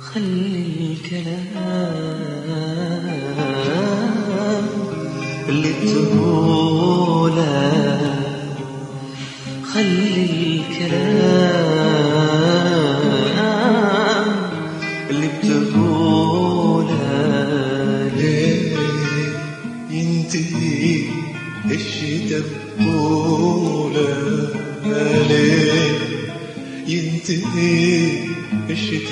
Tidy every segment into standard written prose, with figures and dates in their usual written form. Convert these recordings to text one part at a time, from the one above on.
خلي الكلام اللي تقوله، خلي الكلام اللي بتقوله ليه ينتهي الشتا بقوله، ليه ينتهي الشتا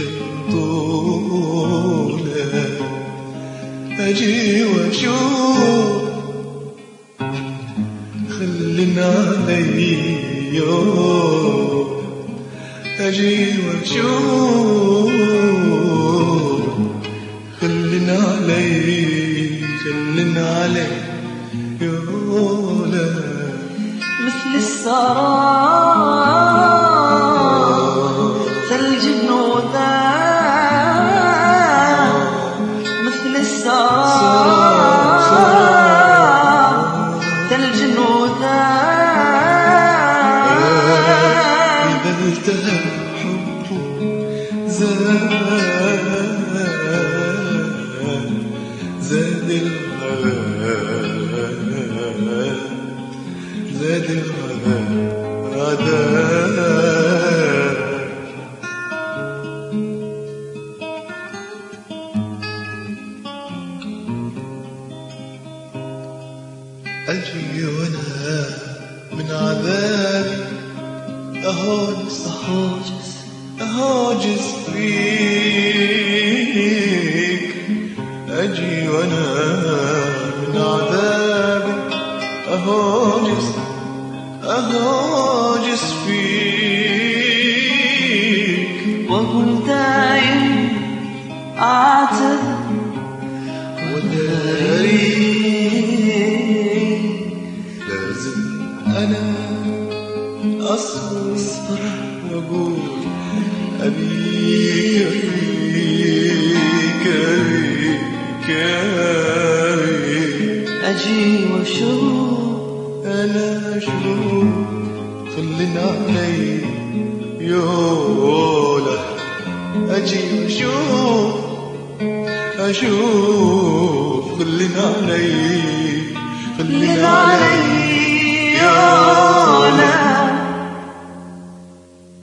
بطوله، أجي وأشوف خلنا علي يوم، أجي وأشوف خلنا علي يولا، مثل السراب ثلج بنودان، مثل السراب ثلج بنودان، إذا التهى حبه زاد الغداء. أجي وأنا من عذابي أهاجس فيك، أجي وأنا من عذابي أهاجس فيك، وأقول دايم أعتذر وداري لازم أنا أصبر وأقول أبيك أجي وأشوف أنا أشوف خلنا علي يولا، أجي وأشوف خلنا علي يا